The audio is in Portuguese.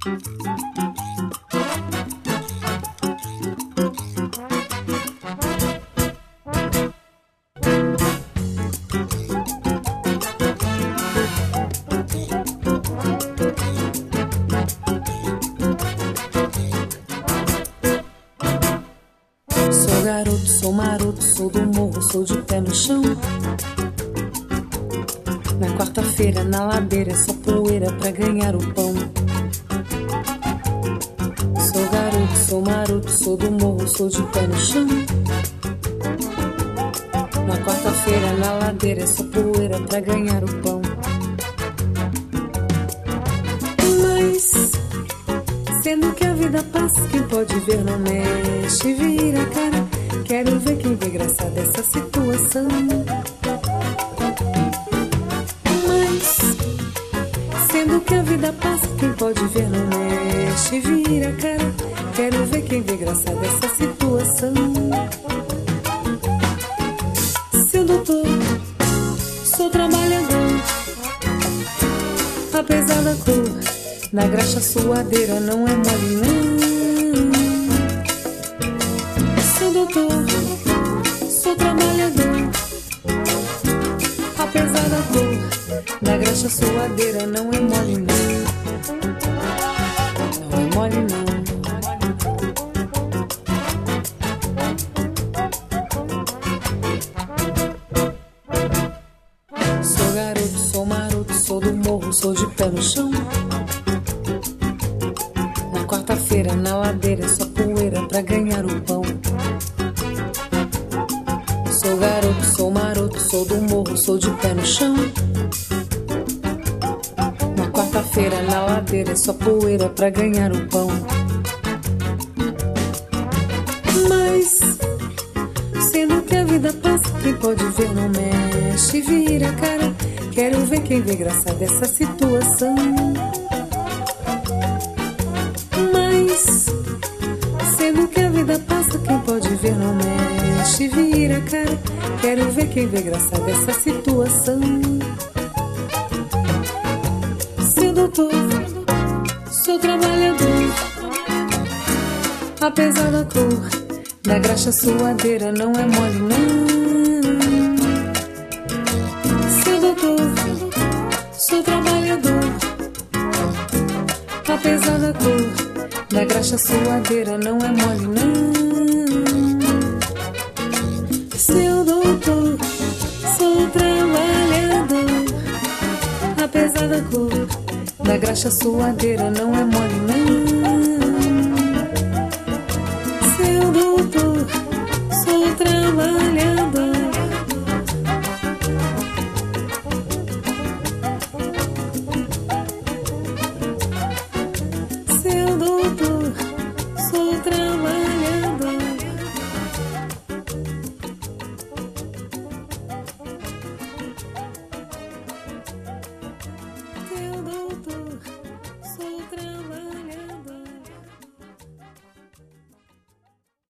Sou garoto, sou maroto, sou do morro, sou de pé no chão. Na quarta-feira, na ladeira, é só poeira pra ganhar o pão. Sou garoto, sou maroto, sou do morro, sou de pé no chão. Na quarta-feira, na ladeira, é só poeira pra ganhar o pão. Mas, sendo que a vida passa, quem pode ver não mexe, vira a cara. Quero ver quem vê graça dessa situação. Sendo que a vida passa, quem pode ver não mexe, vira a cara. Quero ver quem vê graça dessa situação. Seu doutor, sou trabalhador. Apesar da cor da graxa suadeira, não é mole não. Seu doutor, sou trabalhador. Apesar da cor da graxa suadeira, não é mole não. Não é mole não. Sou garoto, sou maroto, sou do morro, sou de pé no chão. Na quarta-feira, na ladeira, é só poeira pra ganhar o pão. Sou garoto, sou maroto, sou do morro, sou de pé no chão. Na quarta-feira, na ladeira, é só poeira pra ganhar o pão. Mas, sendo que a vida passa, quem pode ver não mexe, vira a cara. Quero ver quem vê graça dessa situação. Mas, sendo que a vida passa, quem pode ver não mexe, vira a cara. Quero ver quem vê graça dessa situação. Seu doutor, sou trabalhador. Apesar da cor da graxa suadeira, não é mole não. Seu doutor, sou trabalhador. Apesar da cor da graxa suadeira, não é mole não. Seu doutor, sou trabalhador. Apesar da cor da graxa suadeira, não é mole não.